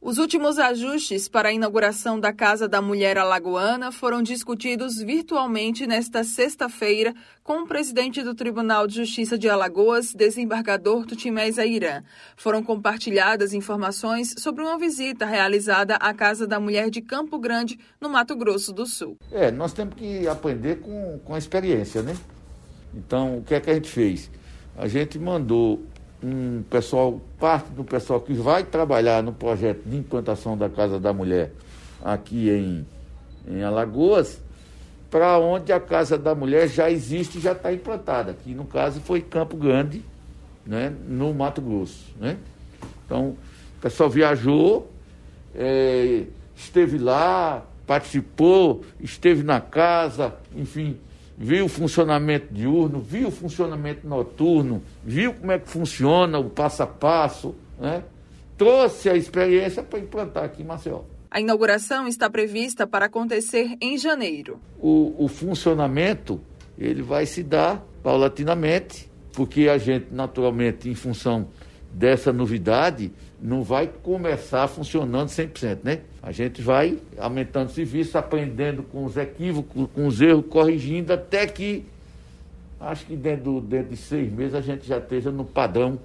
Os últimos ajustes para a inauguração da Casa da Mulher Alagoana foram discutidos virtualmente nesta sexta-feira com o presidente do Tribunal de Justiça de Alagoas, desembargador Tutimés Airã. Foram compartilhadas informações sobre uma visita realizada à Casa da Mulher de Campo Grande, no Mato Grosso do Sul. Nós temos que aprender com a experiência, né? Então, o que é que a gente fez? A gente mandou parte do pessoal que vai trabalhar no projeto de implantação da Casa da Mulher aqui em Alagoas, para onde a Casa da Mulher já existe e já está implantada. Aqui, no caso, foi Campo Grande, né, no Mato Grosso, né? Então, o pessoal viajou, esteve lá, participou, esteve na casa, enfim, viu o funcionamento diurno, viu o funcionamento noturno, viu como é que funciona o passo a passo, né? Trouxe a experiência para implantar aqui em Maceió. A inauguração está prevista para acontecer em janeiro. O funcionamento ele vai se dar paulatinamente, porque a gente, naturalmente, em função dessa novidade, não vai começar funcionando 100%, né? A gente vai aumentando o serviço, aprendendo com os equívocos, com os erros, corrigindo, até que, acho que dentro de 6 meses, a gente já esteja no padrão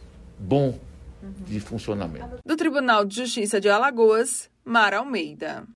bom de funcionamento. Do Tribunal de Justiça de Alagoas, Mara Almeida.